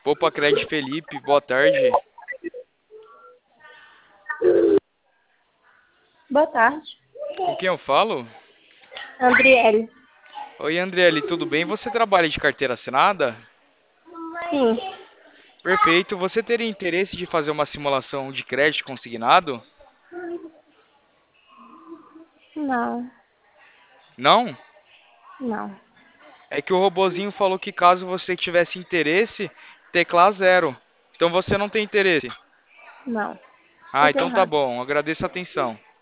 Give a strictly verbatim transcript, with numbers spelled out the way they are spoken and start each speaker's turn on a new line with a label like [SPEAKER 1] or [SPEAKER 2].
[SPEAKER 1] Opa, Cred Felipe, boa tarde.
[SPEAKER 2] Boa tarde,
[SPEAKER 1] Com quem eu falo?
[SPEAKER 2] Andriele.
[SPEAKER 1] Oi, Andriele, tudo bem? Você trabalha de carteira assinada?
[SPEAKER 2] Sim,
[SPEAKER 1] Perfeito. Você teria interesse de fazer uma simulação de crédito consignado?
[SPEAKER 2] não,
[SPEAKER 1] Não?
[SPEAKER 2] não,
[SPEAKER 1] É que o robozinho falou que caso você tivesse interesse, teclar zero. Então você não tem interesse.
[SPEAKER 2] não.
[SPEAKER 1] Ah,
[SPEAKER 2] Tudo
[SPEAKER 1] então tá
[SPEAKER 2] errado.
[SPEAKER 1] bom. Agradeço a atenção.